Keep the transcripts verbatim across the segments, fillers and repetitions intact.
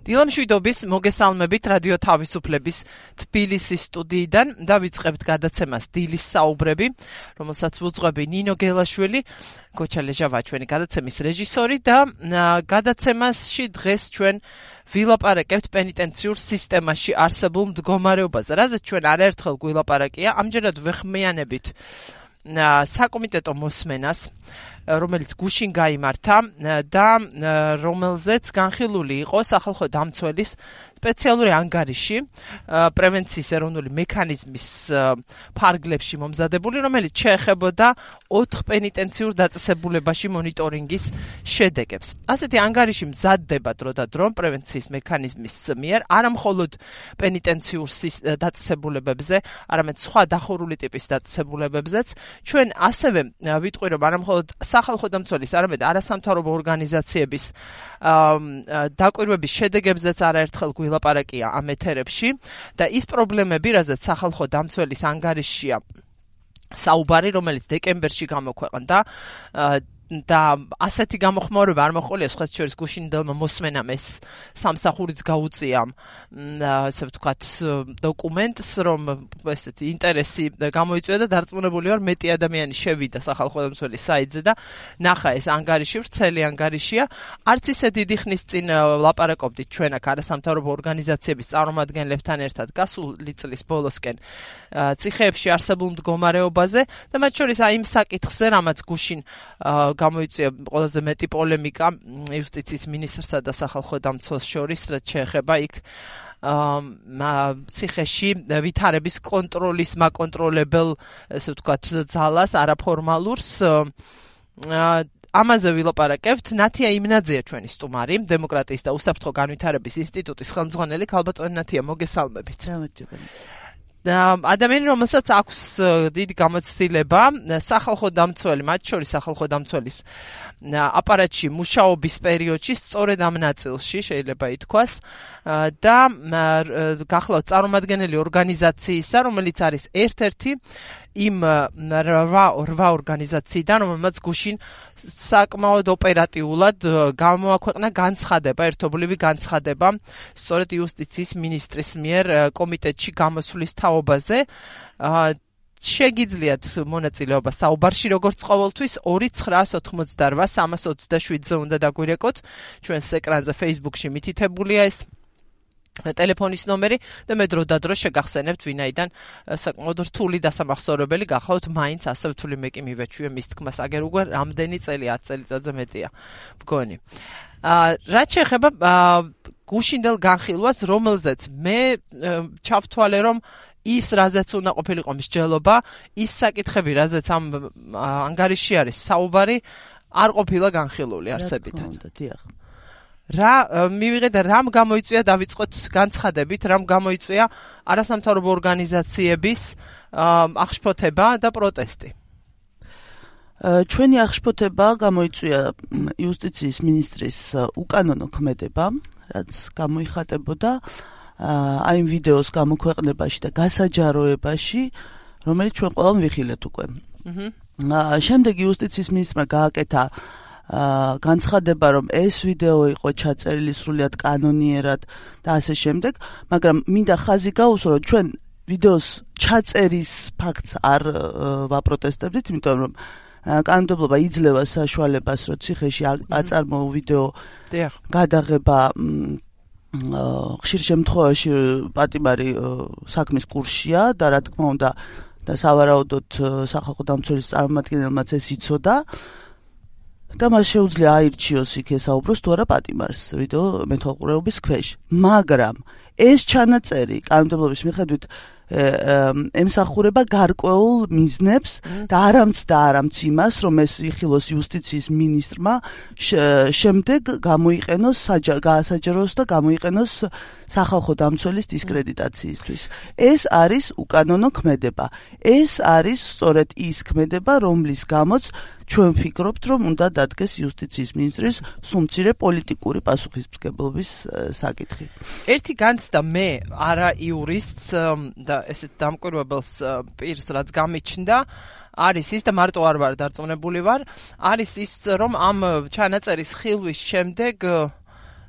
დილამშვიდობის მოგესალმებით რადიო თავისუფლების თბილისის სტუდიიდან და ვიწყებთ გადაცემას დილის საუბრები, რომელსაც ვუძღვები ნინო გელაშვილი, გოჩა ლეჟავა ჩვენი გადაცემის რეჟისორი და გადაცემასში დღეს ჩვენ ვილაპარაკებთ პენიტენციურ სისტემაში არსებულ მდგომარეობაზე, რაზეც ჩვენ არაერთხელ გვილაპარაკია, ამჯერად ვეხმიანებით საკომიტეტო მოსმენას, რომელიც გუშინ გაიმართა და რომელზეც განხილული იყო სახალხო დამცველის სპეციალური ანგარიში პრევენციის ეროვნული მექანიზმის ფარგლებში მომზადებული, რომელიც შეეხებოდა ოთხ პენიტენციურ დაწესებულებაში მონიტორინგის შედეგებს. ასეთი ანგარიში მზადდება დრო და დრო პრევენციის მექანიზმის მიერ, არა მხოლოდ პენიტენციურ დაწესებულებებზე, არამედ სხვა დახურული ტიპის დაწესებულებებზეც. ჩვენ ასევე ვიტყვი, რომ არა მხოლოდ სახალხო დამცველის, არამედ არასამთავრობო ორგანიზაციების დაკვირვების შედეგებზეც არაერთხელ გვილაპარაკია ამ ეთერებში და ის პრობლემები, რაზეც სახალხო დამცველის ანგარიშია საუბარი, რომელიც დეკემბერში გამოქვეყნდა და ასეთი გამოხმაურება არ მოხოლია სხვათა შორის გუშინდელმა მოსმენამ ეს სამსახურიც გაუწია ასე ვთქვათ დოკუმენტს, რომ ესეთი ინტერესი გამოიწვია და დარწმუნებული ვარ მეტი ადამიანი შევიდა სახალხო დამცველის საიტზე და ნახა ეს ანგარიში, ვრცელი ანგარიშია. არც ისე დიდი ხნის წინ ვლაპარაკობდით ჩვენ აქ არასამთავრობო ორგანიზაციების წარმომადგენლებთან ერთად გასული წლის ბოლოსკენ ციხეებში არსებულ მდგომარეობაზე და მათ შორის აი იმ საკითხზე, რამაც გუშინ გამოიწვია ყველაზე მეტი პოლემიკა იუსტიციის მინისტრსა და სახალხო დამცველს შორის, რაც შეეხება იქ ციხეში ვითარების კონტროლის მაკონტროლებელ, ესე ვთქვათ, ძალას, არაფორმალურს. ამაზე ვილაპარაკებთ. ნათია იმნაძეა ჩვენი სტუმარი, დემოკრატიის და უსაფრთხო განვითარების ინსტიტუტის ხელმძღვანელი. ქალბატონი ნათია, მოგესალმებით. ადამიანი, რომელსაც აქვს დიდი გამოცდილება სახალხო დამცველი, მათ შორის სახალხო დამცველის აპარატში მუშაობის პერიოდში, სწორედ ამ ნაწილში შეიძლება ითქვას და გახლავთ წარმომადგენელი ორგანიზაციისა, რომელიც არის ერთ-ერთი იმ რვა ორგანიზაციიდან, რომელმაც გუშინ საკმაოდ ოპერატიულად გამოაქვეყნა განცხადება, ერთობლივი განცხადება, სწორედ იუსტიციის მინისტრის მიერ კომიტეტში გამოსვლის თაობაზე. შეგიძლიათ მონაწილეობა საუბარში, როგორც ყოველთვის, ორი ცხრა ოთხმოცდარვა სამას ოცდაშვიდზე უნდა დაგვირეკოთ. ჩვენს ეკრანზე Facebook-ში მითითებულია ეს ტელეფონის ნომერი და მე დრო და დრო შეგახსენებთ, ვინაიდან საკმაოდ რთული დასამახსოვრებელი გახავთ, მაინც ასე ვთვლი მე კი მივეჩვიე მის თქმას, აგერ უკვე რამდენი წელი, ათი წელიწადზე მეტია მგონი. რაც შეეხება გუშინდელ განხილვას, რომელზეც მე ჩავთვალე, რომ ის, რაზეც უნდა ყოფილიყო მსჯელობა, ის საკითხები, რაზეც ამ ანგარიში არის საუბარი, არ ყოფილა განხილული არსებითად. რა მივიღეთ და რამ გამოიწვია დავიწყოთ განცხადებით, რამ გამოიწვია არასამთავრობო ორგანიზაციების აღშფოთება და პროტესტი. ჩვენი აღშფოთება გამოიწვია იუსტიციის მინისტრის უკანონო ქმედება, რაც გამოიხატებოდა აი იმ ვიდეოს გამოქვეყნებაში და გასაჯაროებაში, რომელიც ჩვენ ყველამ ვიხილეთ უკვე. შემდეგ იუსტიციის მინისტრმა გააკეთა განცხადება, რომ ეს ვიდეო იყო ჩაწერილი სრულიად კანონიერად და ასე შემდეგ, მაგრამ მინდა ხაზი გაუსვა, რომ ჩვენ ვიდეოს ჩაწერის ფაქტს არ ვაპროტესტებდით, იმიტომ რომ კანონმდებლობა იძლევა საშუალებას, რომ ციხეში აწარმოო ვიდეო გადაღება ხშირ შემთხვევაში პატიმარი საქმის კურსშია და რა თქმა უნდა და სავარაუდოდ სახალხო დამცველის წარმომადგენელმაც ეს იცოდა. და მას შეუძლია აირჩიოს იქ ესაუბროს თუ არა პატიმარს ვიდეო მეთვალყურეობის ქვეშ. მაგრამ ეს ჩანაწერი კანონმდებლობის მიხედვით ემსახურება გარკვეულ მიზნებს და არამც და არამც იმას, რომ ეს იხილოს იუსტიციის მინისტრმა შემდეგ გამოიყენოს გაასაჯაროს და გამოიყენოს სახალხო დამცველის დისკრედიტაციისთვის. ეს არის უკანონო ქმედება. ეს არის სწორედ ის ქმედება, რომლის გამოც ჩვენ ვფიქრობთ, რომ უნდა დადგეს იუსტიციის მინისტრის სულმცირე პოლიტიკური პასუხისმგებლობის საკითხი. ერთი განცდა მე არა იურისტს და ესეთ დამკვირვებელს პირს, რაც გამიჩნდა, არის ის და მარტო არ ვარ დარწმუნებული ვარ, არის ის, რომ ამ ჩანაწერის ხილვის შემდეგ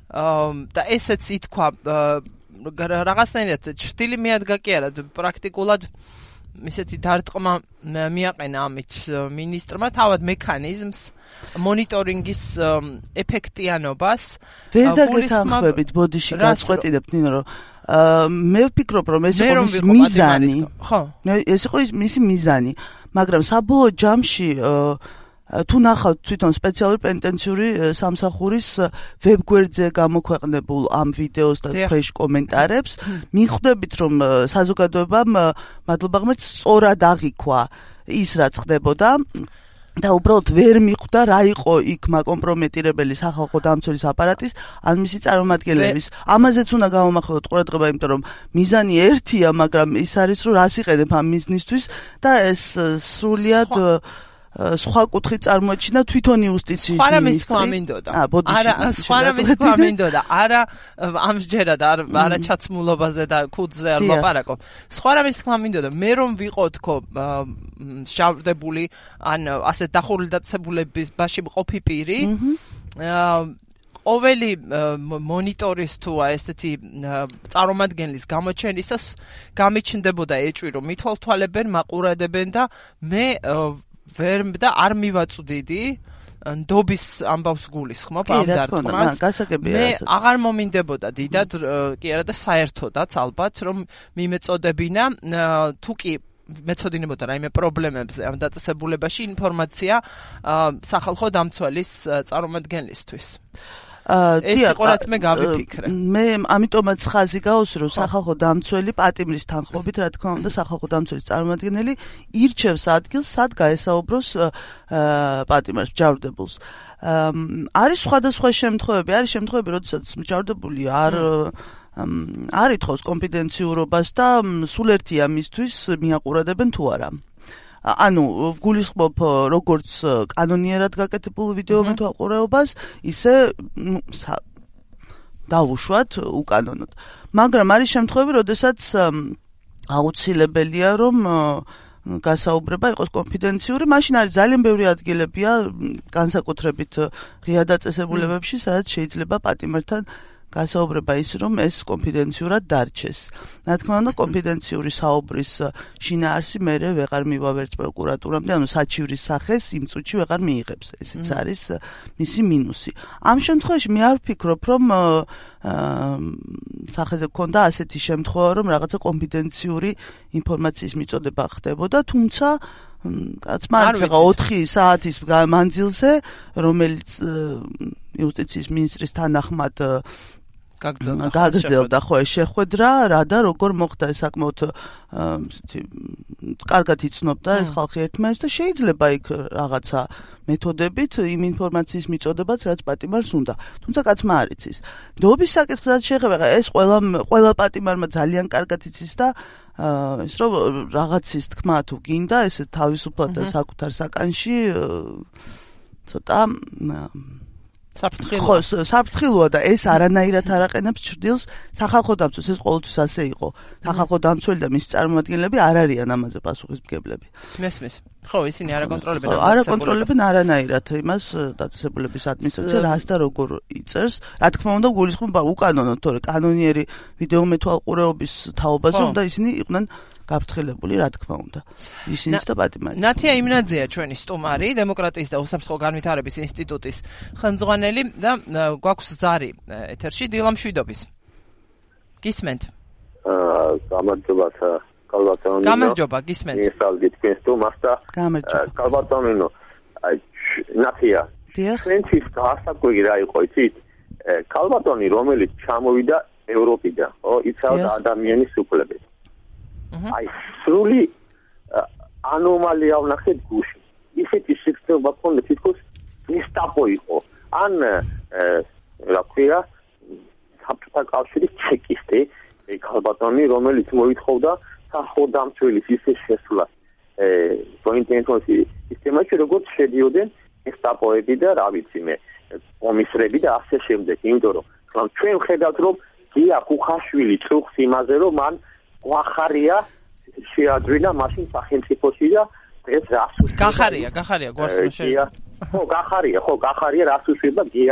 და ესეც ითქვა რაღაცნაირად ჭრტილი მიადგა კი არა პრაქტიკულად ისეთი დარტყმა მიაყენა ამით მინისტრმა თავად მექანიზმს მონიტორინგის ეფექტიანობას ვერ დაგეთანხმებით ბოდიში გაწყვეტილებთ ნინო რომ მე ვფიქრობ რომ ეს იყო მისი მიზანი ხო ეს იყო მისი მიზანი მაგრამ საბოლოო ჯამში თუ ნახავთ თვითონ სპეციალური პენიტენციური სამსახურის ვებგვერდზე გამოქვეყნებულ ამ ვიდეოს და ქვეშ კომენტარებს მიხვდებით რომ საზოგადოებამ მადლობა ღმერთს სწორად აღიქვა ის რაც ხდებოდა და უბრალოდ ვერ მიხვდა რა იყო იქ მაკომპრომეტირებელი სახალხო დამცველის აპარატის ან მისი წარმომადგენლების ამაზეც უნდა გამომახვილოთ ყურადღება იმიტომ რომ მიზანი ერთია მაგრამ ის არის რომ რას იყენებ ამ მიზნისთვის და ეს სრულიად სხვა კუთხით წარმოაჩინა თვითონ იუსტიციის მინისტრი. სხვა რამის თქვა მინდოდა. არა, სხვა რამის თქვა მინდოდა. არა ამსჯერად არ არა ჩაცმულობაზე და ქუდზე არ ლაპარაკო. სხვა რამის თქვა მინდოდა. მე რომ ვიყო თქო შავდებული ან ასე დახურული დაწესებულების ბაში მყოფი პირი, ყოველი მონიტორის თუ ესეთი წარმომადგენლის გამოჩენისას გამიჩნდებოდა ეჭვი რომ მithვალთვალებენ, მაყურებენ და მე ვერ და არ მივაწვდიდი ნდობის ამბავს გულისხმობ ამ დარტყმას. მე აღარ მომინდებოდა დიდად კი არა და საერთოდაც ალბათ რომ მიმეწოდებინა თუ კი მეწოდინებოდა რაიმე პრობლემებზე ამ დაწესებულებაში ინფორმაცია სახალხო დამცველის წარმომადგენლისთვის. ეს იყო რაც მე გავიფიქრე. მე ამიტომაც ხაზი გავუსვი რომ სახალხო დამცველი პატიმრის თანხმობით რა თქმა უნდა სახალხო დამცველის წარმომადგენელი ირჩევს ადგილს სად გაესაუბროს პატიმარს მჯავრდებულს. არის სხვადასხვა შემთხვევები, არის შემთხვევები როდესაც მჯავრდებული არ არ ითხოვს კონფიდენციურობას და სულ ერთია მისთვის მიაყურებენ თუ არა. ანუ ვგულისხმობ როგორც კანონიერად გაკეთებულ ვიდეო მეთვალყურეობას, ისე დავუშვათ უკანონოდ. მაგრამ არის შემთხვევები, როდესაც აუცილებელია რომ გასაუბრება იყოს კონფიდენციური, მაშინ არის ძალიან ბევრი ადგილებია განსაკუთრებით ღია დაწესებულებებში, სადაც შეიძლება პატიმართან გასაუბრება ის რომ ეს კონფიდენციურად დარჩეს. რა თქმა უნდა, კონფიდენციური საუბრის შინაარსი მერე ვეღარ მივა ვერც პროკურატურამდე, ანუ საჩივრის სახეს იმ წუთში ვეღარ მიიღებს. ესეც არის მისი მინუსი. ამ შემთხვევაში მე არ ვფიქრობ, რომ სახეზე გქონდა ასეთი შემთხვევა, რომ რაღაცა კონფიდენციური ინფორმაციის მიწოდება ხდებოდა, თუმცა კაცმა არის ახლა ოთხი საათის მანძილზე, რომელიც იუსტიციის მინისტრის თანახმად გაგრძელდა ხო ეს შეხვედრა, რა და როგორ მოხდა ეს საკმაოდ კარგად იცნობდა ეს ხალხი ერთმანეთს და შეიძლება იქ რაღაცა მეთოდებით იმ ინფორმაციის მიწოდებაც რაც პატიმარს უნდა. თუმცა კაცმა არ იცის. ნდობის საკითხსაც შეეხება, ეს ყველა ყველა პატიმარმა ძალიან კარგად იცის და ის რომ რაღაცის თქმა თუ გინდა, ეს თავისუფლად და საკუთარ საკანში ცოტა საფრთხილოა. ხო, საფრთხილოა და ეს არანაირად არ აყენებს ჭრდილს სახალხო დამცველს, ეს ყოველთვის ასე იყო. სახალხო დამცველი და მისი წარმომადგენლები არ არიან ამაზე პასუხისმგებლები. მესმის. ხო, ისინი არ აკონტროლებენ ამ არ აკონტროლებენ არანაირად იმას დაწესებულების ადმინისტრაცია რას და როგორ იწერს. რა თქმა უნდა, გულისხმობა უკანონოდ, თორე კანონიერი ვიდეო მეთვალყურეობის თაობაზე უნდა ისინი იყვნენ გაფრთხილებული, რა თქმა უნდა. ისინიც და პატიმარი. ნათია იმნაძეა ჩვენი სტუმარი, დემოკრატიის და უსაფრთხო განვითარების ინსტიტუტის ხელმძღვანელი და გვაქვს ზარი ეთერში დილა მშვიდობის. გისმენთ? აა, გამარჯობა, კალბატონინო. გამარჯობა, გისმენთ. მისალდით თქვენს სტუმარს და კალბატონინო. აი, ნათია. ჩვენთვის გასაკვირი რა იყო, იცით? კალბატონი, რომელიც ჩამოვიდა ევროპიდან, ხო, იცავდა ადამიანის უფლებებს. აი, სრული ანომალია ვნახეთ გუში. ისეთი სისტემა ქონდა თითქოს გესტაპო იყო. ან რა ქვია, საბჭოთა კავშირის ჩეკისტი, კალბატონი, რომელიც მოითხოვდა სახალხო დამცველის ისე შესვლას პოინტენტოსი სისტემაში, როგორც შედიოდნენ გესტაპოები და რა ვიცი მე, კომისრები და ასე შემდეგ. იმიტომ რომ ჩვენ ვხედავთ, რომ გია ხუხაშვილი წუხს იმაზე, რომ მან გვახარია შეადრინა მაშინ სახელმწიფოში და დღეს რას უშვება. გახარია, გახარია გვარს ხო, გახარია, ხო, გახარია რას უშვება გია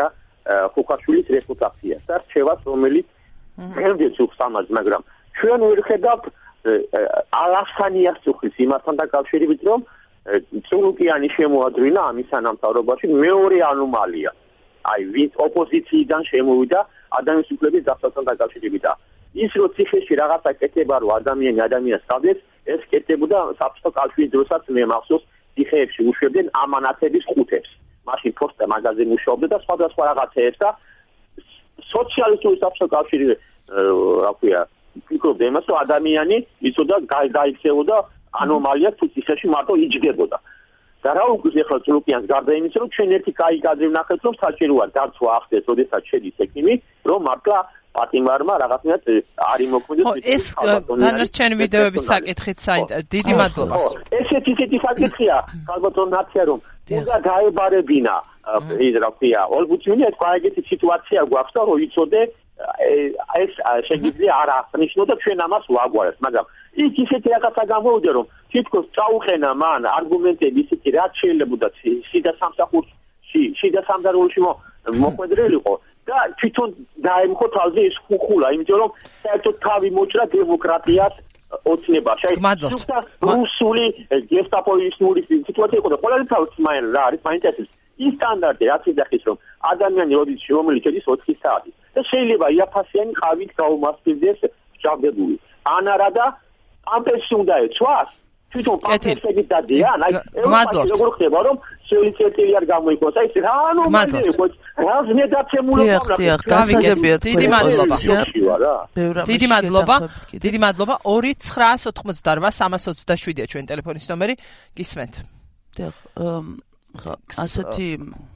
ხუხაშვილის რეპუტაციას და რჩევას, რომელიც გემდეს უხსამას, მაგრამ ჩვენ ვერ ხედავთ ალასანიას უხის იმასთან დაკავშირებით, რომ წულუკიანი შემოადრინა ამის სამთავრობაში მეორე ანომალია. აი, ვინც ოპოზიციიდან შემოვიდა ადამიანის უფლების დაცვასთან დაკავშირებით. ის რო ციხეში რაღაცა კეთება რო ადამიანი ადამიანს გაბდეს, ეს კეთებოდა საბჭოთა კავშირის დროსაც მე მახსოვს ციხეებში უშვებდნენ ამანათების ხუთებს. მაშინ ფოსტა მაგაზე მუშაობდა და სხვადასხვა რაღაცეებს და სოციალისტური საბჭოთა კავშირი რა ქვია ფიქრობდა იმას, რომ ადამიანი იცოდა გაიქცეოდა ანომალია თუ ციხეში მარტო იჯდებოდა. და რა უკვე ახლა წულუკიანს გარდა იმისა, რომ ჩვენ ერთი კაი კადრი ვნახეთ, რომ საჭიროა დაცვა ახდეს, როდესაც შედის ექიმი, რომ მართლა პატიმარმა რაღაცნაირად არ იმოქმედოს. ეს დანარჩენი ვიდეოების საკითხით საინტერესო. დიდი მადლობა. ესეთი ისეთი საკითხია, ალბათ ნაცია რომ უნდა გაებარებინა ის რა ქვია, ოლბუცინია თქვა ეგეთი სიტუაცია გვაქვს და რომ იცოდე ეს შეიძლება არ აღნიშნო და ჩვენ ამას ვაგვარებთ, მაგრამ ის ისეთი რაღაცა გამოვიდა რომ თითქოს წაუყენა მან არგუმენტები ისეთი რაც შეიძლება შიდა სამსახურში, შიდა სამზარეულოში მოყვედრილიყო და თვითონ დაემხო თავზე ის ხუხულა, იმიტომ რომ საერთოდ თავი მოჭრა დემოკრატიას ოცნებაში. გმადლობთ. რუსული გესტაპოისტური სიტუაცია იყო და ყველანი თავის მაინ რა არის მაინტერესებს ის სტანდარტი რაც იძახის რომ ადამიანი როდის რომელიც შედის ოთხი საათი და შეიძლება იაფასიანი ყავით გაუმასპინდეს ჭავდებული. ან არა და ამპესი უნდა ეცვას თვითონ პამპერსებით დადიან. აი გმადლობთ. როგორ ხდება რომ სოლიტერტილი არ გამოიქოს. აი რა ანომალია იყო. რა ზნედაცემულობა გახდია. გასაგებია. დიდი მადლობა. დიდი მადლობა. დიდი მადლობა. ორი ცხრაას ოთხმოცდაოთხ სამას ოცდაშვიდია ჩვენ ტელეფონის ნომერი. გისმენთ. დიახ, ხა ასეთი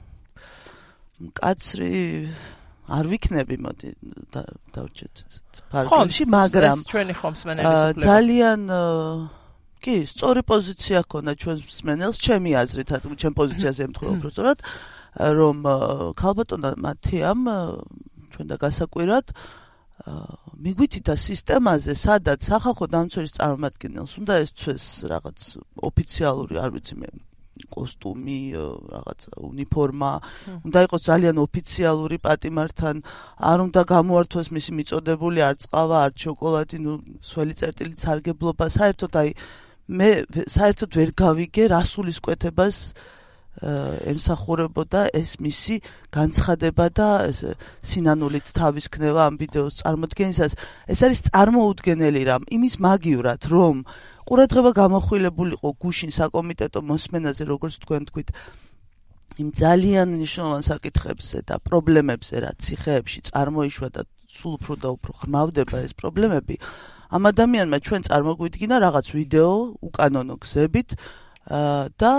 კაცრი არ ვიქნები, მოდი დავჭეთ ფარგლებში, მაგრამ ჩვენი ხომსმენელის უფლება ძალიან კი, სწორი პოზიცია ჰქონდა ჩვენს მსმენელს, ჩემი აზრით, ჩემ პოზიციაზე ემთხვევა უბრალოდ, რომ ქალბატონმა მათიამ ჩვენ და გასაკვირად მიგვითითა სისტემაზე, სადაც სახალხო დამცველის წარმომადგენელს უნდა ესწრეს რაღაც ოფიციალური, არ ვიცი მე, კოსტუმი, რაღაც უნიფორმა, უნდა იყოს ძალიან ოფიციალური პატიმართან, არ უნდა გამოართოს მისი მიწოდებული არ წყავა, არ შოკოლადი, ნუ სველი წერტილი სარგებლობა, საერთოდ აი მე საერთოდ ვერ გავიგე რა სულისკვეთებას ემსახურებოდა ეს მისი განცხადება და სინანულით თავის ქნება ამ ვიდეოს წარმოდგენისას. ეს არის წარმოუდგენელი რამ, იმის მაგივრად, რომ ყურადღება გამოხვილებულიყო გუშინ საკომიტეტო მოსმენაზე, როგორც თქვენ თქვით, იმ ძალიან მნიშვნელოვან საკითხებზე და პრობლემებზე, რაც ციხეებში წარმოიშვა და სულ უფრო და უფრო ხმავდება ეს პრობლემები. ამ ადამიანმა ჩვენ წარმოგვიდგინა რაღაც ვიდეო უკანონო გზებით და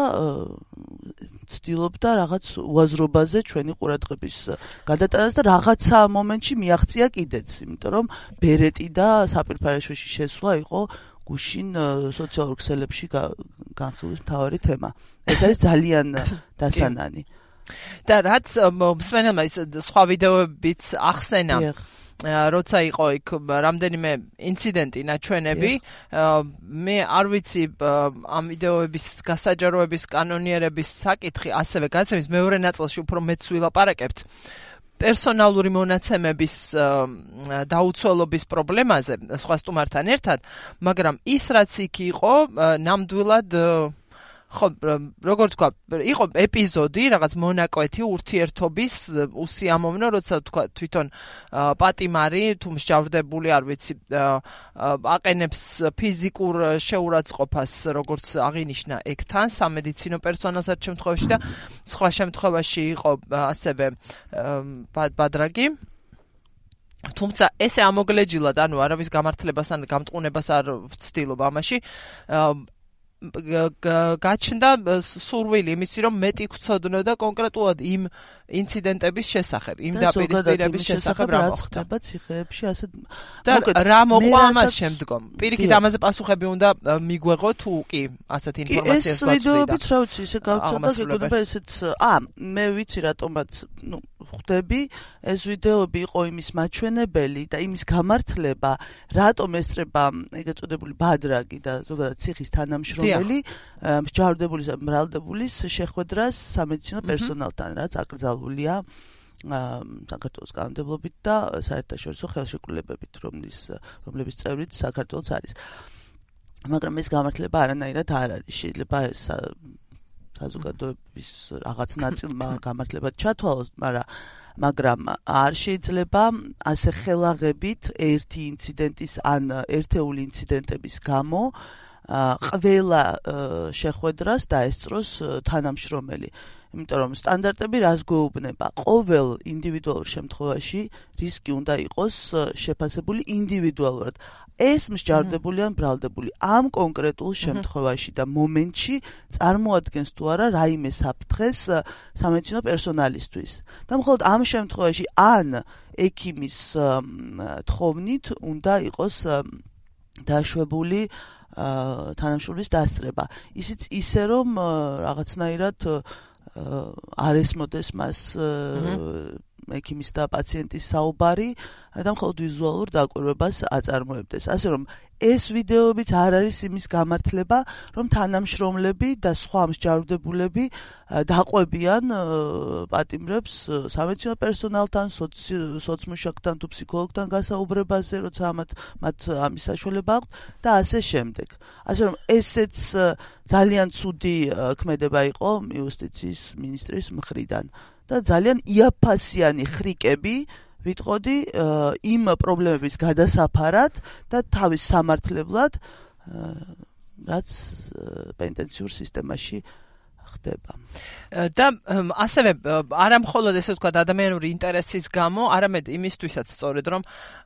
ცდილობდა რაღაც უაზრობაზე ჩვენი ყურადღების გადატანას და რაღაცა მომენტში მიაღწია კიდეც, იმიტომ რომ ბერეტი და საპირფარეშოში შესვლა იყო გუშინ სოციალურ ქსელებში განხილვის მთავარი თემა. ეს არის ძალიან დასანანი. და რაც მსმენელმა ის სხვა ვიდეოებიც ახსენა, როცა იყო იქ რამდენიმე ინციდენტი ნაჩვენები, მე არ ვიცი ამ ვიდეოების გასაჯაროების კანონიერების საკითხი ასევე გაცემის მეორე ნაწილში უფრო მეც ვილაპარაკებთ პერსონალური მონაცემების დაუცველობის პრობლემაზე სხვა სტუმართან ერთად, მაგრამ ის რაც იქ იყო ნამდვილად ხო, როგორ თქვა, იყო ეპიზოდი, რაღაც მონაკვეთი ურთიერთობის უსიამოვნო, როცა თქვა თვითონ პატიმარი თუ მსჯავრდებული, არ ვიცი, აყენებს ფიზიკურ შეურაცხყოფას, როგორც აღინიშნა ეგთან, სამედიცინო პერსონალსაც შემთხვევაში და სხვა შემთხვევაში იყო ასევე ბადრაგი. თუმცა ესე ამოგლეჯილად, ანუ არავის გამართლებას ან გამტყუნებას არ ვცდილობ ამაში, გაჩნდა სურვილი იმისი, რომ მეტი გვცოდნო და კონკრეტულად იმ ინციდენტების შესახებ, იმ დაპირისპირების შესახებ რა მოხდა. ციხეებში ასე და რა მოყვა ამას შემდგომ. პირიქით ამაზე პასუხები უნდა მიგვეღო თუ კი ასეთ ინფორმაციას გვაწვდიდა. ეს ვიდეოებით რა ვიცი, ესე გავწოდა, გეკუნება ესეც, ა, მე ვიცი რატომაც, ნუ ხვდები, ეს ვიდეოები იყო იმის მაჩვენებელი და იმის გამართლება, რატომ ესწრება ეგრეთ წოდებული ბადრაგი და ზოგადად ციხის თანამშრომელი მსჯავრდებულის და მრავლდებულის შეხვედრას სამედიცინო პერსონალთან, რაც აკრძალულია საქართველოს კანონმდებლობით და საერთაშორისო ხელშეკრულებებით, რომლის რომლების წევრიც საქართველოს არის. მაგრამ ეს გამართლება არანაირად არ არის. შეიძლება ეს საზოგადოების რაღაც ნაწილმა გამართლებად ჩათვალოს, მაგრამ მაგრამ არ შეიძლება ასე ხელაღებით ერთი ინციდენტის ან ერთეული ინციდენტების გამო ყველა შეხვედრას დაესწროს თანამშრომელი. იმიტომ რომ სტანდარტები რას გვეუბნება? ყოველ ინდივიდუალურ შემთხვევაში რისკი უნდა იყოს შეფასებული ინდივიდუალურად. ეს მსჯავრდებული ან ბრალდებული ამ კონკრეტულ შემთხვევაში და მომენტში წარმოადგენს თუ არა რაიმე საფრთხეს სამედიცინო პერსონალისთვის. და მხოლოდ ამ შემთხვევაში ან ექიმის თხოვნით უნდა იყოს დაშვებული თანამშრომლის დასწრება. ისიც ისე რომ რაღაცნაირად არ ესმოდეს მას ექიმის და პაციენტის საუბარი და მხოლოდ ვიზუალურ დაკვირვებას აწარმოებდეს. ასე რომ ეს ვიდეოებიც არ არის იმის გამართლება, რომ თანამშრომლები და სხვა მსჯავრდებულები დაყვებიან პატიმრებს სამედიცინო პერსონალთან, სოცმუშაკთან თუ ფსიქოლოგთან გასაუბრებაზე, როცა მათ მათ ამის საშუალება აქვთ და ასე შემდეგ. ასე რომ ესეც ძალიან ცუდი ქმედება იყო იუსტიციის მინისტრის მხრიდან და ძალიან იაფასიანი ხრიკები ვიტყოდი იმ პრობლემების გადასაფარად და თავის სამართლებლად, რაც პენტენციურ სისტემაში ხდება. და ასევე არა მხოლოდ ესე ვთქვათ ადამიანური ინტერესის გამო, არამედ იმისთვისაც სწორედ რომ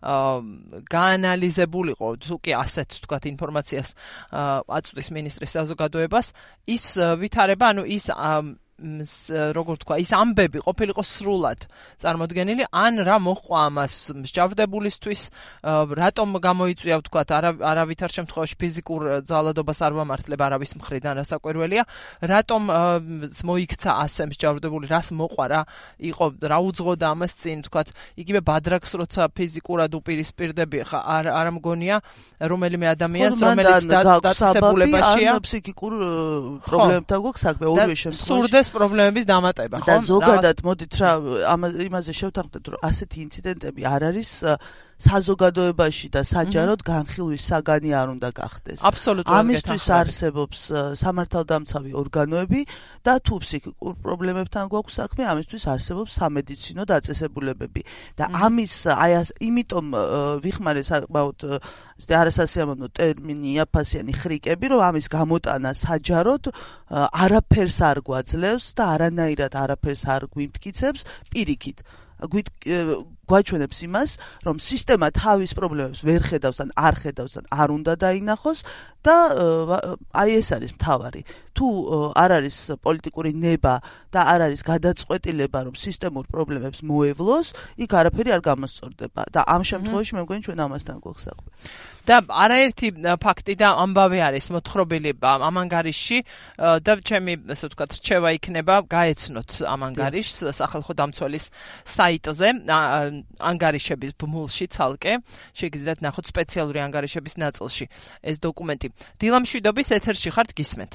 გაანალიზებულიყო, თუ კი ასეთ ვთქვათ ინფორმაციას აწვდის მინისტრის საზოგადოებას, ის ვითარება, ანუ ის როგორ თქვა, ის ამბები ყოფილიყო სრულად წარმოდგენილი, ან რა მოჰყვა ამას მსჯავრდებულისთვის, რატომ გამოიწვია ვთქვათ, არავითარ შემთხვევაში ფიზიკურ ძალადობას არ ვამართლებ არავის მხრიდან, რასაკვირველია, რატომ მოიქცა ასე მსჯავრდებული, რას მოყვა, რა იყო, რა უძღოდა ამას წინ, ვთქვათ, იგივე ბადრაგს როცა ფიზიკურად უპირისპირდები, ხა არ არ მგონია რომელიმე ადამიანს, რომელიც დაწესებულებაშია, ან ფსიქიკურ პრობლემებთან გვაქვს საქმე, ორივე შემთხვევაში პრობლემების დამატება, ხო? და ზოგადად მოდით რა იმაზე შევთანხმდეთ, რომ ასეთი ინციდენტები არ არის საზოგადოებაში და საჯაროდ განხილვის საგანი არ უნდა გახდეს. ამისთვის არსებობს სამართალდამცავი ორგანოები და თუ ფსიქიკურ პრობლემებთან გვაქვს საქმე, ამისთვის არსებობს სამედიცინო დაწესებულებები. და ამის აი იმიტომ ვიხმარე საკმაოდ არასასიამოვნო ტერმინი იაფასიანი ხრიკები, რომ ამის გამოტანა საჯაროდ არაფერს არ გვაძლევს და არანაირად არაფერს არ გვიმტკიცებს პირიქით. გვაჩვენებს იმას, რომ სისტემა თავის პრობლემებს ვერ ხედავს ან არ ხედავს ან არ უნდა დაინახოს და აი ეს არის მთავარი. თუ არ არის პოლიტიკური ნება და არ არის გადაწყვეტილება, რომ სისტემურ პრობლემებს მოევლოს, იქ არაფერი არ გამოსწორდება და ამ შემთხვევაში მე მგონი ჩვენ ამასთან გვაქვს საქმე. და არაერთი ფაქტი და ამბავი არის მოთხრობილი ამ ანგარიშში და ჩემი ასე ვთქვათ რჩევა იქნება გაეცნოთ ამ ანგარიშს სახალხო დამცველის საიტზე ანგარიშების ბმულში ცალკე შეგიძლიათ ნახოთ სპეციალური ანგარიშების ნაწილში ეს დოკუმენტი. დილა მშვიდობის ეთერში ხართ, გისმენთ.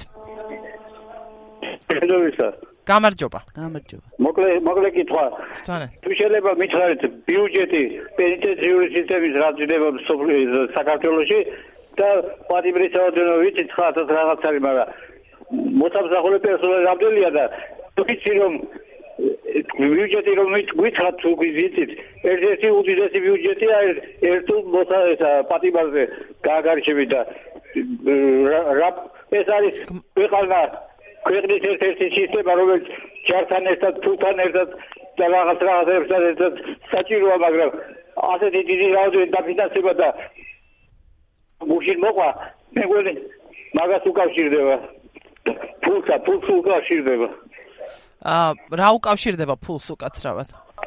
გამარჯობა. გამარჯობა. მოკლე მოკლე კითხვა. თუ შეიძლება მითხრათ ბიუჯეტი პენიტენციური სისტემის რაზმდება საქართველოში და პატიმრის რაოდენობა ვიცით ხათაც რაღაც არის, მაგრამ მოსამსახურე პერსონალი რამდენია და ვიცი რომ ბიუჯეტი რომ გითხრათ თუ ვიცით ერთ-ერთი უდიდესი ბიუჯეტია ერთ-ერთი პატიმარზე გააგარიშები და რა ეს არის ქვეყანა ქვეყნის ერთ-ერთი სისტემა, რომელიც ჯართან ერთად, ფულთან ერთად და რაღაც რაღაცებთან ერთად საჭიროა, მაგრამ ასეთი დიდი რაოდენობით დაფინანსება და გუშინ მოყვა, მე მგონი მაგას უკავშირდება. ფულსა, ფულს უკავშირდება. აა, რა უკავშირდება ფულს უკაცრავად?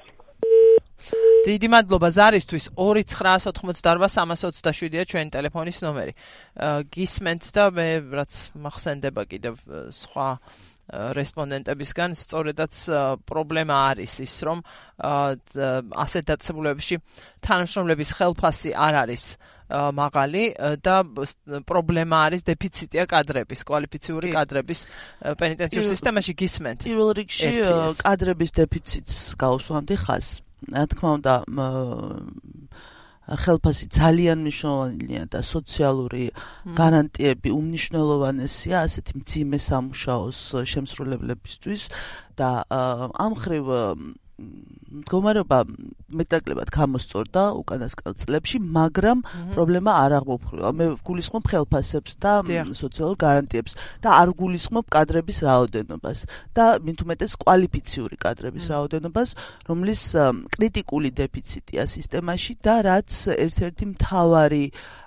დიდი მადლობა ზარისთვის. ორი ცხრა ოთხმოცდაარბა სამას ოცდაშვიდია ჩვენი ტელეფონის ნომერი. გისმენთ და მე რაც მახსენდება კიდევ სხვა რესპონდენტებისგან სწორედაც პრობლემა არის ის, რომ ასეთ დაწესებულებებში თანამშრომლების ხელფასი არ არის მაღალი და პრობლემა არის დეფიციტია კადრების, კვალიფიციური კადრების პენიტენციურ სისტემაში გისმენთ. პირველ რიგში კადრების დეფიციტს გავუსვამდი ხაზს. რა თქმა უნდა, ხელფასი ძალიან მნიშვნელოვანია და სოციალური გარანტიები უმნიშვნელოვანესია ასეთი მძიმე სამუშაოს შემსრულებლებისთვის და ამ ხრივ მდგომარეობა მეტნაკლებად გამოსწორდა უკანასკნელ წლებში, მაგრამ პრობლემა არ აღმოფხვრილა. მე ვგულისხმობ ხელფასებს და სოციალურ გარანტიებს და არ ვგულისხმობ კადრების რაოდენობას და მით უმეტეს კვალიფიციური კადრების რაოდენობას, რომლის კრიტიკული დეფიციტია სისტემაში და რაც ერთ-ერთი მთავარი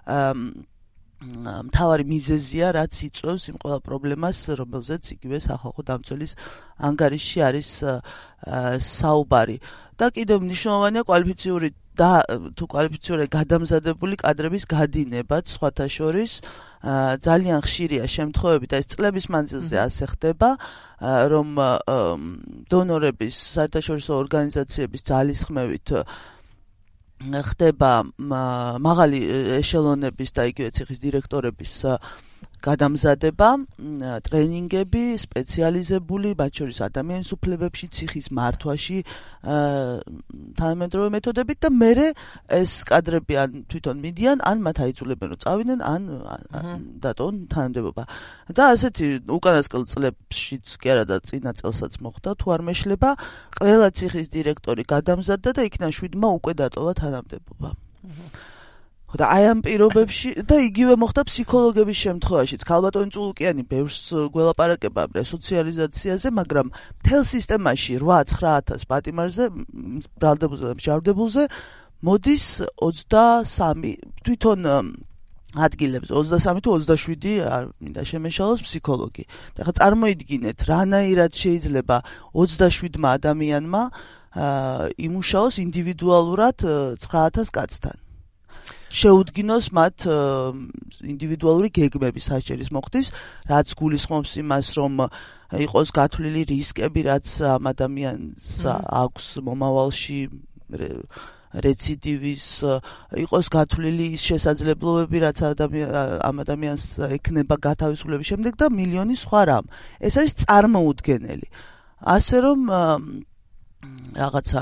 მთავარი მიზეზია, რაც იწვევს იმ ყველა პრობლემას, რომელზეც იგივე სახალხო დამცველის ანგარიშში არის საუბარი. და კიდევ მნიშვნელოვანია კვალიფიციური და თუ კვალიფიციური გადამზადებული კადრების გადინებაც, სხვათა შორის ძალიან ხშირია შემთხვევები და ეს წლების მანძილზე ასე ხდება, რომ დონორების, საერთაშორისო ორგანიზაციების ძალისხმევით ხდება მაღალი ეშელონების და იგივე ციხის დირექტორების გადამზადება, ტრენინგები, სპეციალიზებული, მათ შორის ადამიანის უფლებებში, ციხის მართვაში, თანამედროვე მეთოდებით და მერე ეს კადრები ან თვითონ მიდიან, ან მათ აიძულებენ რომ წავიდნენ, ან დატოვონ თანამდებობა. და ასეთი უკანასკნელ წლებშიც კი არა და წინა წელსაც მოხდა, თუ არ მეშლება, ყველა ციხის დირექტორი გადამზადდა და იქიდან შვიდმა უკვე დატოვა თანამდებობა. და აი ამ პირობებში და იგივე მოხდა ფსიქოლოგების შემთხვევაშიც. ქალბატონი წულუკიანი ბევრს გველაპარაკება რესოციალიზაციაზე, მაგრამ მთელ სისტემაში რვა ცხრა ათას პატიმარზე, ბრალდებულზე და მჟავრდებულზე მოდის ოცდასამი თვითონ ადგილებს ოცდასამი თუ ოცდაშვიდი არ მინდა შემეშალოს ფსიქოლოგი. და ხა წარმოიდგინეთ, რანაირად შეიძლება ოცდაშვიდმა ადამიანმა იმუშაოს ინდივიდუალურად ცხრა ათას კაცთან. შეუდგინოს მათ ინდივიდუალური გეგმები საჭირის მოხდის, რაც გულისხმობს იმას, რომ იყოს გათვლილი რისკები, რაც ამ ადამიანს აქვს მომავალში რეციდივის, იყოს გათვლილი ის შესაძლებლობები, რაც ამ ადამიანს ექნება გათავისუფლების შემდეგ და მილიონი სხვა რამ. ეს არის წარმოუდგენელი. ასე რომ რაღაცა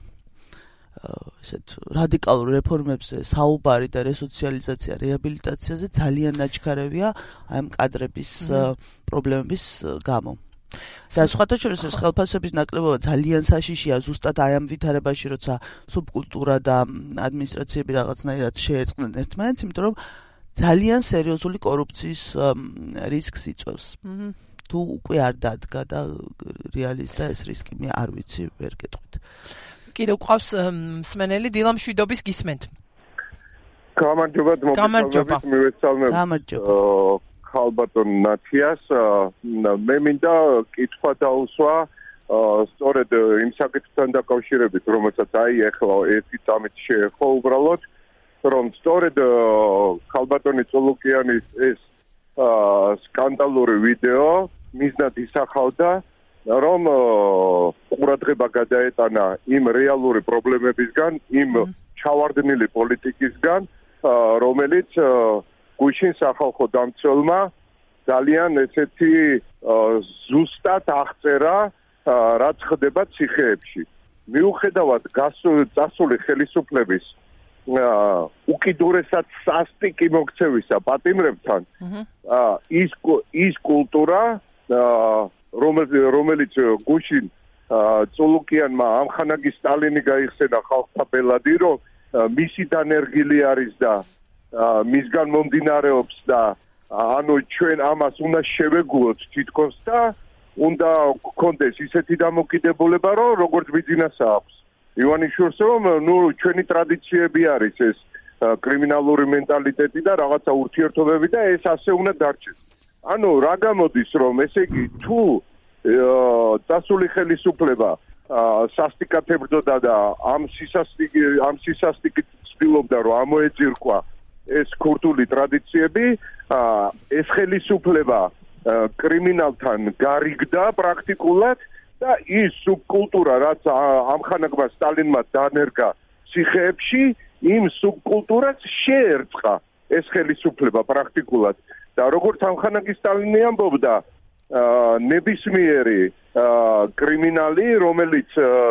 ესეთ რადიკალურ რეფორმებზე საუბარი და რესოციალიზაცია, რეაბილიტაციაზე ძალიან ნაჩქარევია აი ამ კადრების პრობლემების გამო. და სხვათა შორის ეს ხელფასების ნაკლებობა ძალიან საშიშია ზუსტად აი ამ ვითარებაში, როცა სუბკულტურა და ადმინისტრაციები რაღაცნაირად შეეწყნენ ერთმანეთს, იმიტომ რომ ძალიან სერიოზული კორუფციის რისკს იწვევს. თუ უკვე არ დადგა და რეალიზდა ეს რისკი, მე არ ვიცი, ვერ გეტყვით. კიდევ ყავს მსმენელი დილა მშვიდობის გისმენთ. გამარჯობა, მოგესალმებით, მივესალმებ ქალბატონ ნათიას. მე მინდა კითხვა დაუსვა სწორედ იმ საკითხთან დაკავშირებით, რომელსაც აი ახლა ერთი წამით შეეხო უბრალოდ, რომ სწორედ ქალბატონი წულუკიანის ეს სკანდალური ვიდეო მიზნად ისახავდა, რომ ყურადღება გადაეტანა იმ რეალური პრობლემებისგან, იმ ჩავარდნილი პოლიტიკისგან, რომელიც გუშინ სახალხო დამცველმა ძალიან ესეთი ზუსტად აღწერა, რაც ხდება ციხეებში. მიუხედავად წასული ხელისუფლების უკიდურესად სასტიკი მოქცევისა პატიმრებთან, ის ის კულტურა, რომელიც გუშინ წულუკიანმა ამხანაგი სტალინი გაიხსენა ხალხთა ბელადი, რომ მისი დანერგილი არის და მისგან მომდინარეობს და ანუ ჩვენ ამას უნდა შევეგუოთ თითქოს და უნდა გქონდეს ისეთი დამოკიდებულება, რომ როგორც ბიზნესს აქვს. ივანიშვილს რომ ნუ ჩვენი ტრადიციები არის ეს კრიმინალური მენტალიტეტი და რაღაცა ურთიერთობები და ეს ასე უნდა დარჩეს. ანუ რა გამოდის, რომ ესე იგი თუ წასული ხელისუფლება სასტიკათებდა და ამ სისასტიკი ამ სისასტიკით ცდილობდა რომ ამოეძირკვა ეს ქურთული ტრადიციები, ეს ხელისუფლება კრიმინალთან გარიგდა პრაქტიკულად და ის სუბკულტურა, რაც ამხანაგმა სტალინმა დანერგა ციხეებში, იმ სუბკულტურას შეერწყა ეს ხელისუფლება პრაქტიკულად. და როგორც ამხანაგი სტალინი ამბობდა, ნებისმიერი კრიმინალი, რომელიც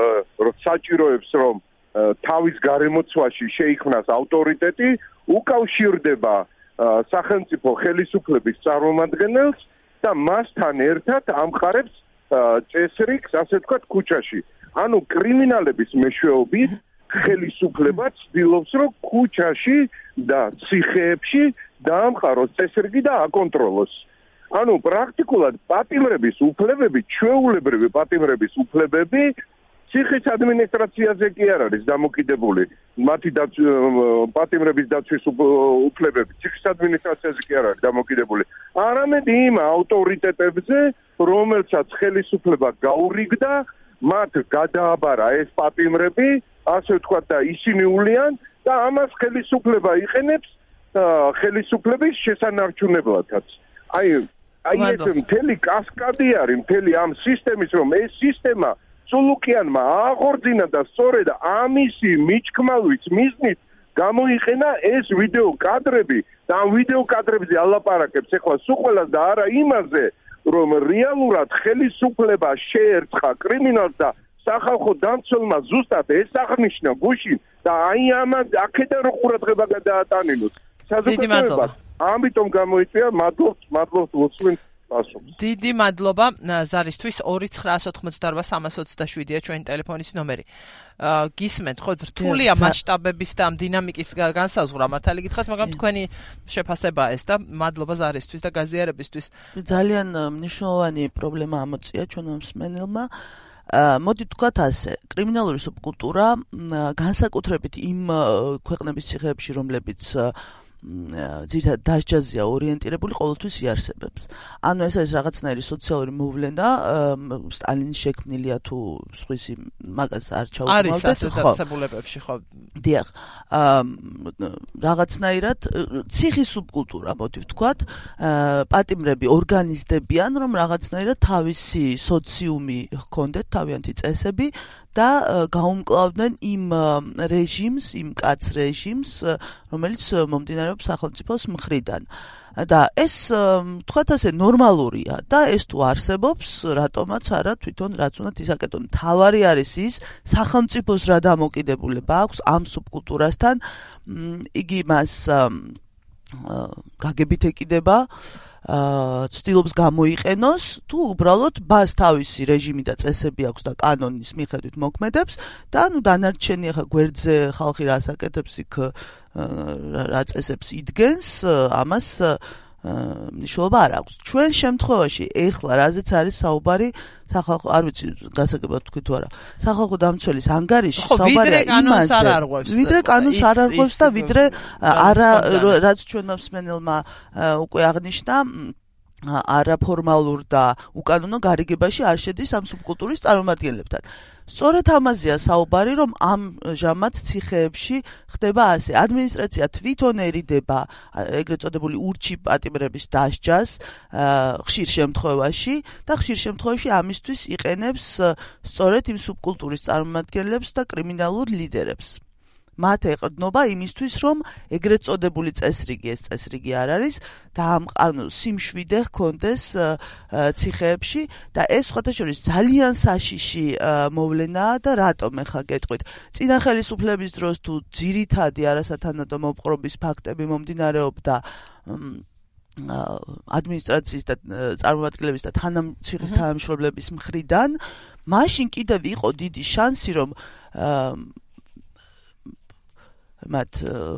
საჭიროებს, რომ თავის გარემოცვაში შეიქმნას ავტორიტეტი, უკავშირდება სახელმწიფო ხელისუფლების წარმომადგენელს და მასთან ერთად ამყარებს წესრიგს, ასე ვთქვათ, ქუჩაში. ანუ კრიმინალების მეშვეობით ხელისუფლება ცდილობს, რომ ქუჩაში და ციხეებში დაამყაროს წესრიგი და აკონტროლოს. ანუ პრაქტიკულად პატიმრების უფლებები, ჩვეულებრივი პატიმრების უფლებები ციხის ადმინისტრაციაზე კი არ არის დამოკიდებული. მათი პატიმრების დაცვის უფლებები ციხის ადმინისტრაციაზე კი არ არის დამოკიდებული. არამედ იმ ავტორიტეტებზე, რომელსაც ხელისუფლება გაურიგდა, მათ გადააბარა ეს პატიმრები, ასე ვთქვათ, და ისინი ულიან და ამას ხელისუფლება იყენებს ხელისუფლების შესანარჩუნებლადაც. აი, აი ეს მთელი კასკადი არის, მთელი ამ სისტემის, რომ ეს სისტემა სულუკიანმა აღორძინა და სწორედ ამისი მიჩქმალვის მიზნით გამოიყენა ეს ვიდეო კადრები და ამ ვიდეო კადრებზე ალაპარაკებს ეხლა სულ ყველას და არა იმაზე, რომ რეალურად ხელისუფლება შეერწყა კრიმინალს და სახალხო დამცველმა ზუსტად ეს აღნიშნა გუშინ და აი ამას აქედან რო ყურადღება გადაატანინოთ. საზოგადოება ამიტომ გამოიწვია, მადლობთ, მადლობთ ლოცვენ პასუხს. დიდი მადლობა ზარისთვის. ორი ცხრაას ოთხმოცდაარბა სამას ოცდაშვიდია ჩვენი ტელეფონის ნომერი. გისმენთ, ხო, რთულია მასშტაბების და ამ დინამიკის განსაზღვრა, მართალი გითხრათ, მაგრამ თქვენი შეფასებაა ეს და მადლობა ზარისთვის და გაზიარებისთვის. ძალიან მნიშვნელოვანი პრობლემა ამოწია ჩვენ მსმენელმა. მოდი თქვათ ასე, კრიმინალური სუბკულტურა განსაკუთრებით იმ ქვეყნების ციხეებში, რომლებიც ძირითადად დასჯაზია ორიენტირებული, ყოველთვის იარსებებს. ანუ ეს არის რაღაცნაირი სოციალური მოვლენა, სტალინის შექმნილია თუ სხვისი მაგას არ ჩაუყალიბდეთ, ხო? არის ასე დაწესებულებებში, ხო. დიახ. რაღაცნაირად ციხის სუბკულტურა, მოდი ვთქვათ, პატიმრები ორგანიზდებიან, რომ რაღაცნაირად თავისი სოციუმი ჰქონდეთ, თავიანთი წესები და გაუმკლავდნენ იმ რეჟიმს, იმ კაც რეჟიმს, რომელიც მომდინარეობს სახელმწიფოს მხრიდან. და ეს, თქვათ ასე, ნორმალურია და ეს თუ არსებობს, რატომაც არა თვითონ რაც უნდა ისაკეთონ. თავარი არის ის, სახელმწიფოს რა დამოკიდებულება აქვს ამ სუბკულტურასთან, იგი მას გაგებით ეკიდება, ცდილობს გამოიყენოს, თუ უბრალოდ მას თავისი რეჟიმი და წესები აქვს და კანონის მიხედვით მოქმედებს და ანუ დანარჩენი ახლა გვერდზე ხალხი რას აკეთებს, იქ რა წესებს იდგენს, ამას მნიშვნელობა არ აქვს. ჩვენ შემთხვევაში ეხლა რაზეც არის საუბარი, სახალხო, არ ვიცი გასაგებად თქვი თუ არა, სახალხო დამცველის ანგარიში საუბარია იმაზე, ვიდრე კანონს არ არღვევს და ვიდრე არა, რაც ჩვენმა მსმენელმა უკვე აღნიშნა, არაფორმალურ და უკანონო გარიგებაში არ შედის ამ სუბკულტურის წარმომადგენლებთან. სწორედ ამაზეა საუბარი, რომ ამჟამად ციხეებში ხდება ასე. ადმინისტრაცია თვითონ ერიდება ეგრეთ წოდებული ურჩი პატიმრების დასჯას ხშირ შემთხვევაში და ხშირ შემთხვევაში ამისთვის იყენებს სწორედ იმ სუბკულტურის წარმომადგენლებს და კრიმინალურ ლიდერებს. მათ ეყრდნობა იმისთვის, რომ ეგრეთ წოდებული წესრიგი, ეს წესრიგი არ არის და ამ სიმშვიდე ჰქონდეს ციხეებში და ეს სხვათა შორის ძალიან საშიში მოვლენაა და რატომ ახლა გეტყვით. წინა ხელისუფლების დროს თუ ძირითადი არასათანადო მოპყრობის ფაქტები მომდინარეობდა ადმინისტრაციის და წარმომადგენლების და ციხის თანამშრომლების მხრიდან, მაშინ კიდევ იყო დიდი შანსი, რომ მათ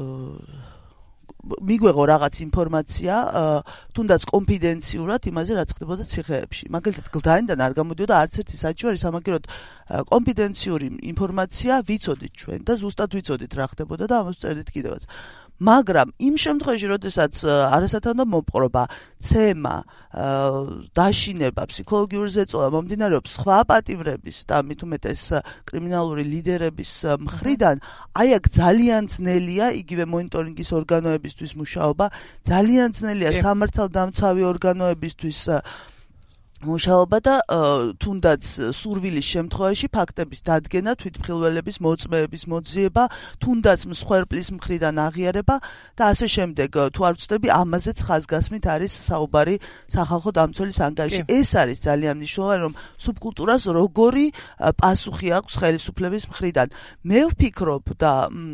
მიგვეღო რაღაც ინფორმაცია, თუნდაც კონფიდენციურად იმაზე, რაც ხდებოდა ციხეებში. მაგალითად, გლდანიდან არ გამოდიოდა არც ერთი საჩივარი, სამაგეროდ კონფიდენციური ინფორმაცია ვიცოდით ჩვენ და ზუსტად ვიცოდით რა ხდებოდა და ამას წერდით კიდევაც. მაგრამ იმ შემთხვევაში, როდესაც არასათანადო მოპყრობა, ცემა, დაშინება, ფსიქოლოგიური ზეწოლა მომდინარეობს სხვა პატიმრების და მით უმეტეს კრიმინალური ლიდერების მხრიდან, აი აქ ძალიან ძნელია იგივე მონიტორინგის ორგანოებისთვის მუშაობა, ძალიან ძნელია სამართალდამცავი ორგანოებისთვის მუშაობა და თუნდაც სურვილის შემთხვევაში ფაქტების დადგენა, თვითმხილველების მოწმეების მოძიება, თუნდაც მსხვერპლის მხრიდან აღიარება და ასე შემდეგ. თუ არ ვწდები, ამაზეც ხაზგასმით არის საუბარი სახალხო დამცველის ანგარიში. ეს არის ძალიან მნიშვნელოვანი, რომ სუბკულტურას როგორი პასუხი აქვს ხელისუფლების მხრიდან. მე ვფიქრობ და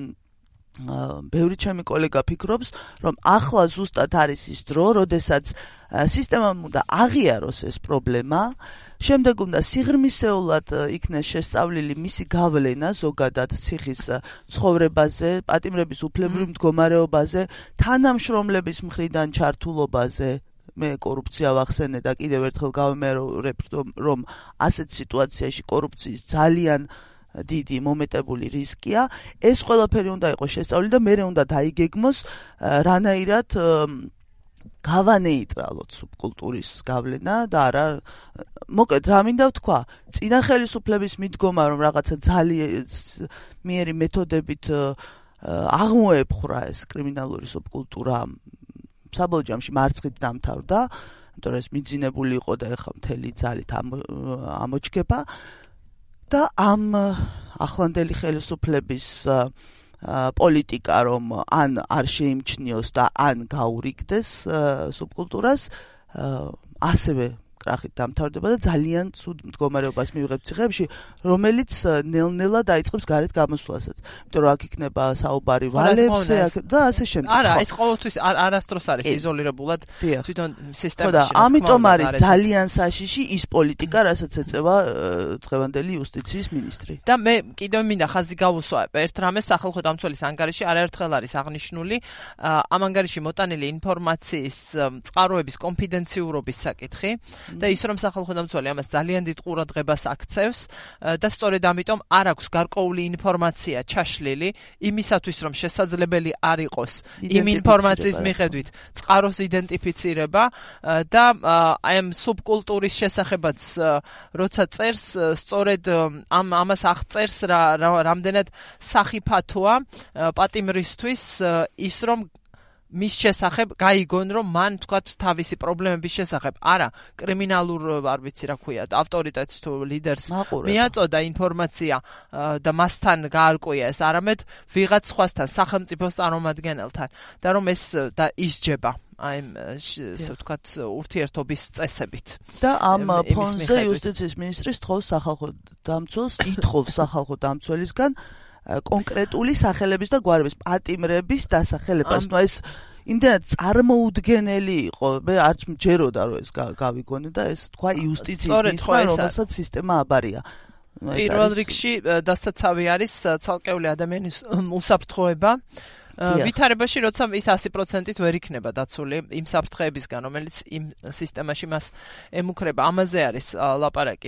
ბევრი ჩემი კოლეგა ფიქრობს, რომ ახლა ზუსტად არის ის დრო, როდესაც სისტემამ უნდა აღიაროს ეს პრობლემა, შემდეგ უნდა სიღრმისეულად იქნეს შესწავლილი მისი გავლენა ზოგადად ციხის ცხოვრებაზე, პატიმრების უფლებრივ მდგომარეობაზე, თანამშრომლების მხრიდან ჩართულობაზე. მე კორუფცია ვახსენე და კიდევ ერთხელ გავიმეორებ, რომ ასეთ სიტუაციაში კორუფციის ძალიან დიდი მომეტებული რისკია. ეს ყველაფერი უნდა იყოს შესწავლილი და მერე უნდა დაიგეგმოს რანაირად გავანეიტრალოთ სუბკულტურის გავლენა და არა მოკლედ რა მინდა ვთქვა, წინა ხელისუფლების მიდგომა, რომ რაღაცა ძალიან მიერი მეთოდებით აღმოეფხვრა ეს კრიმინალური სუბკულტურა, საბოლოო ჯამში მარცხით დამთავრდა, იმიტომ რომ ეს მიძინებული იყო და ეხლა მთელი ძალით ამოჩქება. და ამ ახლანდელი ხელისუფლების პოლიტიკა, რომ ან არ შეიმჩნიოს და ან გაურიგდეს სუბკულტურას, ასევე კრახით დამთავრდება და ძალიან ცუდ მდგომარეობას მივიღებთ ციხეებში, რომელიც ნელ-ნელა დაიწყებს გარეთ გამოსვლასაც. იმიტომ რომ აქ იქნება საუბარი ვალებზე და ასე შემდეგ. არა, ეს ყოველთვის არასდროს არის იზოლირებულად თვითონ სისტემაში. და ამიტომ არის ძალიან საშიში ის პოლიტიკა, რასაც ეწევა დღევანდელი იუსტიციის მინისტრი. და მე კიდევ მინდა ხაზი გავუსვა ერთ რამეს სახალხო დამცველის ანგარიში არაერთხელ არის აღნიშნული ამ ანგარიში მოტანილი ინფორმაციის წყაროების კონფიდენციურობის საკითხი. და ის რომ სახალხო დამცველი ამას ძალიან დიდ ყურადღებას აქცევს და სწორედ ამიტომ არ აქვს გარკვეული ინფორმაცია ჩაშლილი იმისათვის რომ შესაძლებელი არ იყოს იმ ინფორმაციის მიხედვით წყაროს იდენტიფიცირება და აი ამ სუბკულტურის შესახებაც როცა წერს სწორედ ამ ამას აღწერს რა რამდენად სახიფათოა პატიმრისთვის ის რომ მის შესახებ გაიგონ რომ მან თქვათ თავისი პრობლემების შესახებ არა კრიმინალურ არ ვიცი რა ქვია ავტორიტეტს თუ ლიდერს მიაწოდა ინფორმაცია და მასთან გაარკვია ეს არამედ ვიღაც სხვასთან სახელმწიფოს წარმომადგენელთან და რომ ეს და ისჯება აი ესე ვთქვათ ურთიერთობის წესებით და ამ ფონზე იუსტიციის ministri თხოვს სახალხო დამცველს ითხოვს სახალხო დამცველისგან კონკრეტული სახელების და გვარების პატიმრების დასახელებას. ნუ ეს იმდენად წარმოუდგენელი იყო, მე არც მჯეროდა რომ ეს გავიგონე და ეს თქვა იუსტიციის ministri, რომელსაც სისტემა აბარია. პირველ რიგში დასაცავი არის ცალკეული ადამიანის უსაფრთხოება. ვითარებაში როცა ის ასი პროცენტით ვერ იქნება დაცული იმ საფრთხეებისგან, რომელიც იმ სისტემაში მას ემუქრება. ამაზე არის ლაპარაკი.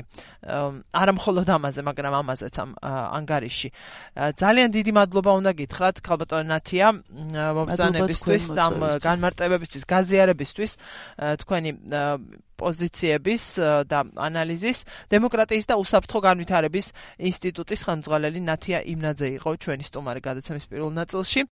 არა მხოლოდ ამაზე, მაგრამ ამაზეც ამ ანგარიში. ძალიან დიდი მადლობა უნდა გითხრათ ქალბატონ ნათია მობრძანებისთვის, ამ განმარტებებისთვის, გაზიარებისთვის, თქვენი პოზიციების და ანალიზის. დემოკრატიის და უსაფრთხო განვითარების ინსტიტუტის ხელმძღვანელი ნათია იმნაძე იყო ჩვენი სტუმარი გადაცემის პირველ ნაწილში.